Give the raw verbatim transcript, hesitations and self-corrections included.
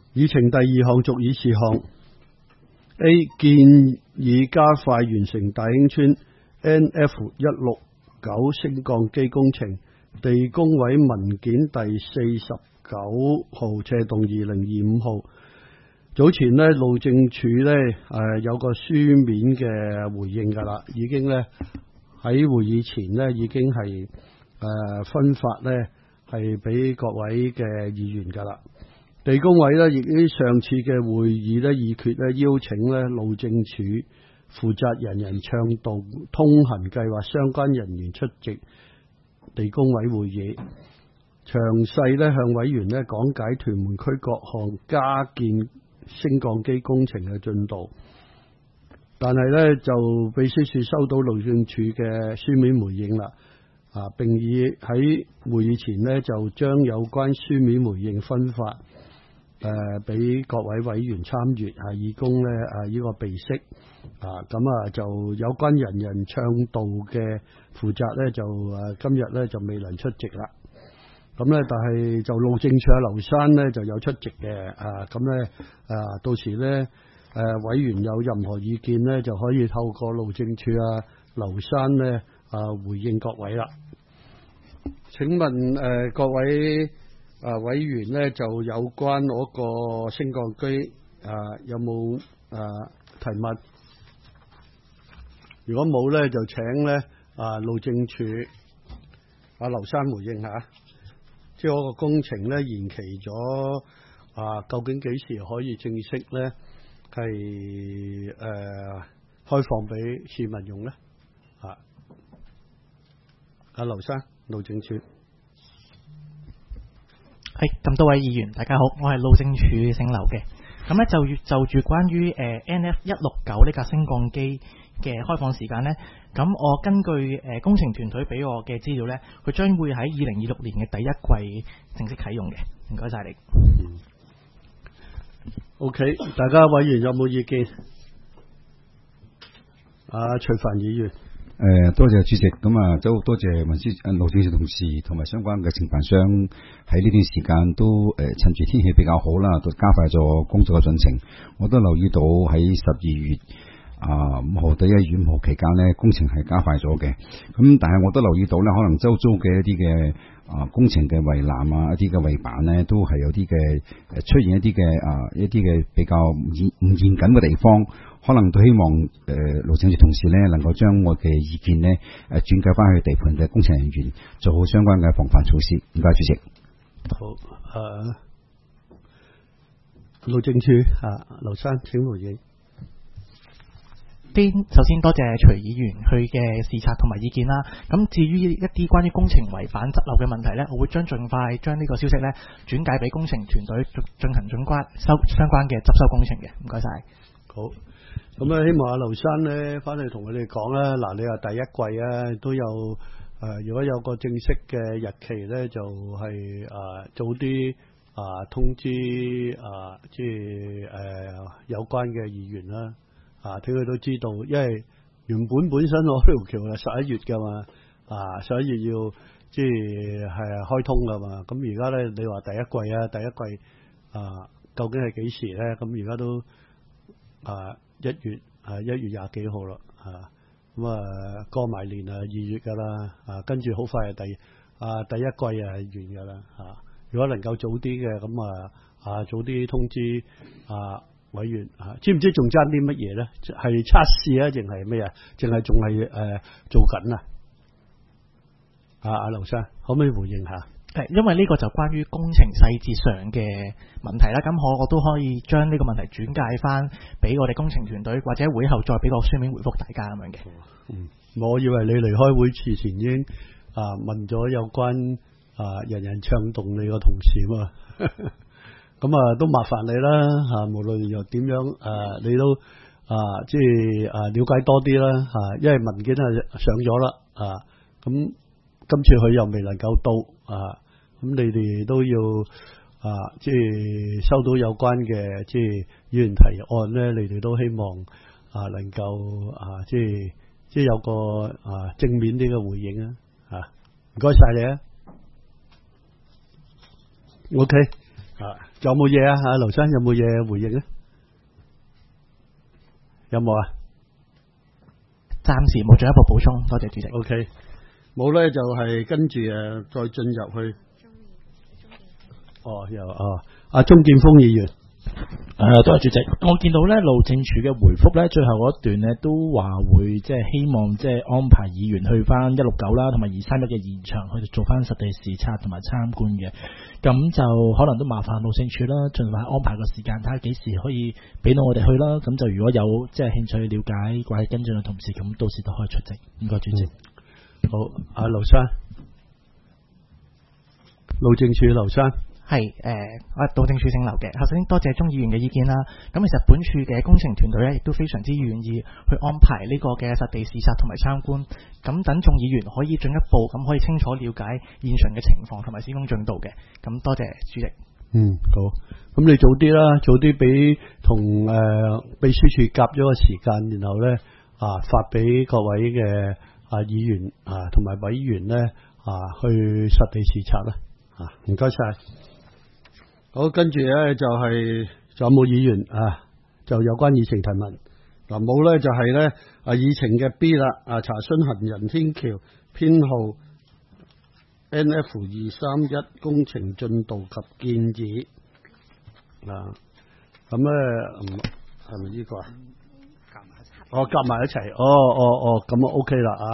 議程第二項續議事項 A 建議加快完成大興村 N F 一六九升降機工程地工委文件第四十九號斜動二零二五號。早前呢，路政署呢誒有個書面嘅回應㗎啦，已經呢喺會議前呢已經係誒分發呢係俾各位嘅議員㗎啦。地工委呢亦喺上次嘅會議呢議決呢邀請呢路政署負責人人倡導通行計劃相關人員出席地工委會議，詳細呢向委員呢講解屯門區各項加建升降機工程嘅進度。但係呢，就秘書處收到路政署嘅書面回應啦，啊並以喺會議前呢就將有關書面回應分發誒俾各位委員參閱，係以供咧誒呢個備悉啊。咁啊就有關人人倡導嘅負責咧就誒今日咧就未能出席啦。咁咧但係就路政署阿劉生咧就有出席嘅啊。咁咧啊到時咧誒委員有任何意見咧就可以透過路政署啊劉生咧啊回應各位啦。請問誒各位啊，委員呢就有關嗰個升降機啊，有冇啊提問？如果冇呢，就請呢啊路政署阿劉生回應下，即係嗰個工程呢延期咗啊，究竟幾時可以正式呢係誒、啊、開放俾市民用呢？啊，阿劉生，路政署。 係咁多位議員，大家好，我係路政署姓劉嘅。咁咧就就住關於誒 N F 一六九呢架升降機嘅開放時間呢，咁我根據誒工程團隊俾我嘅資料呢，佢將會喺二零二六年嘅第一季正式啟用嘅。唔該晒你。 嗯、OK， 大家委員有冇意見？阿徐帆議員。 誒、呃，多謝主席，咁啊，都多謝運輸誒路政署同事同埋相關嘅承辦商喺呢段時間都誒、呃、趁住天氣比較好啦，都加快咗工作嘅進程。我都留意到喺十二月啊五號到一月五號期間呢，工程係加快咗嘅。咁但係我都留意到呢，可能周遭嘅一啲嘅啊工程嘅圍欄啊，一啲嘅圍板呢，都係有啲嘅誒出現一啲嘅啊一啲嘅比較唔唔嚴謹嘅地方。可能都希望誒路政署同事咧，能夠將我嘅意見咧誒轉介翻去地盤嘅工程人員，做好相關嘅防範措施。唔該，主席。 好，誒、呃，路政署啊，劉生請回應。 先首先多謝徐議員佢嘅視察同埋意見啦。咁至於一啲關於工程圍板側漏嘅問題呢，我會將盡快將呢個消息呢轉介俾工程團隊進行準關收相關嘅執收工程嘅。唔該晒。 好。咁咧，希望阿劉生咧翻嚟同佢哋講啦。嗱，你話第一季啊，都有誒、呃，如果有個正式嘅日期咧，就係、是、誒、呃、早啲啊、呃、通知啊、呃，即係誒、呃、有關嘅議員啦。啊，俾佢都知道，因為原本本身我條橋係十一月㗎嘛，啊十一月要即係係開通㗎嘛。咁而家咧，你話第一季啊，第一季啊，究竟係幾時咧？咁而家都啊。一月啊，一月廿幾號啦，啊咁啊過埋年啊二月噶啦，啊跟住好快係第啊第一季啊係完噶啦，啊如果能夠早啲嘅咁啊啊早啲通知啊委員啊，知唔知仲爭啲乜嘢咧？係測試啊，定係咩啊？淨係仲係誒做緊啊？啊阿劉生可唔可以回應下？ 誒，因為呢個就關於工程細節上嘅問題啦，咁我我都可以將呢個問題轉介翻俾我哋工程團隊，或者會後再俾個書面回覆大家咁樣嘅。 嗯，我以為你離開會之前已經啊問咗有關啊人人倡動你個同事嘛，咁啊都麻煩你啦嚇、啊，無論又點樣啊，你都啊即係啊了解多啲啦嚇，因為文件係上咗啦啊，咁今次佢又未能夠到。啊，咁你哋都要啊，即係收到有關嘅即係議員提案咧，你哋都希望啊能夠啊，即係即係有個啊正面啲嘅回應啊，嚇，唔該晒你啊 ，OK 啊。 仲有冇嘢啊？阿劉生有冇嘢回應咧？有冇啊？ 暫時冇進一步補充，多謝主席。 O K， 冇咧就係跟住誒再進入去。哦，有哦，阿鍾建峰議員。 誒，多謝主席。我見到咧路政署嘅回覆咧，最後嗰一段咧都話會即係希望即係安排議員去翻一六九啦，同埋二三一嘅現場去做翻實地視察同埋參觀嘅。咁就可能都麻煩路政署啦，盡快安排個時間，睇下幾時可以俾到我哋去啦。咁就如果有即係興趣了解或者跟進嘅同事，咁到時都可以出席。唔該，主席。 嗯、好，阿劉生，路政署劉生。 係誒，我係路政署姓劉嘅。首先多謝鍾議員嘅意見啦。咁其實本署嘅工程團隊咧，亦都非常之願意去安排呢個嘅實地視察同埋參觀。咁等眾議員可以進一步咁可以清楚了解現場嘅情況同埋施工進度嘅。咁多謝主席。 嗯，好。咁你早啲啦，早啲俾同誒秘書處夾咗個時間，然後咧啊發俾各位嘅啊議員啊同埋委員咧啊去實地視察啦。啊，唔該晒。好，跟住咧就係仲有冇議員啊？就有關議程提問嗱，冇咧就係咧啊議程嘅 B 啦啊，查詢行人天橋編號 N F 二三一工程進度及建議嗱，咁咧係咪呢個啊？夾埋一齊，哦夾埋一齊，哦哦哦，咁啊 OK 啦啊！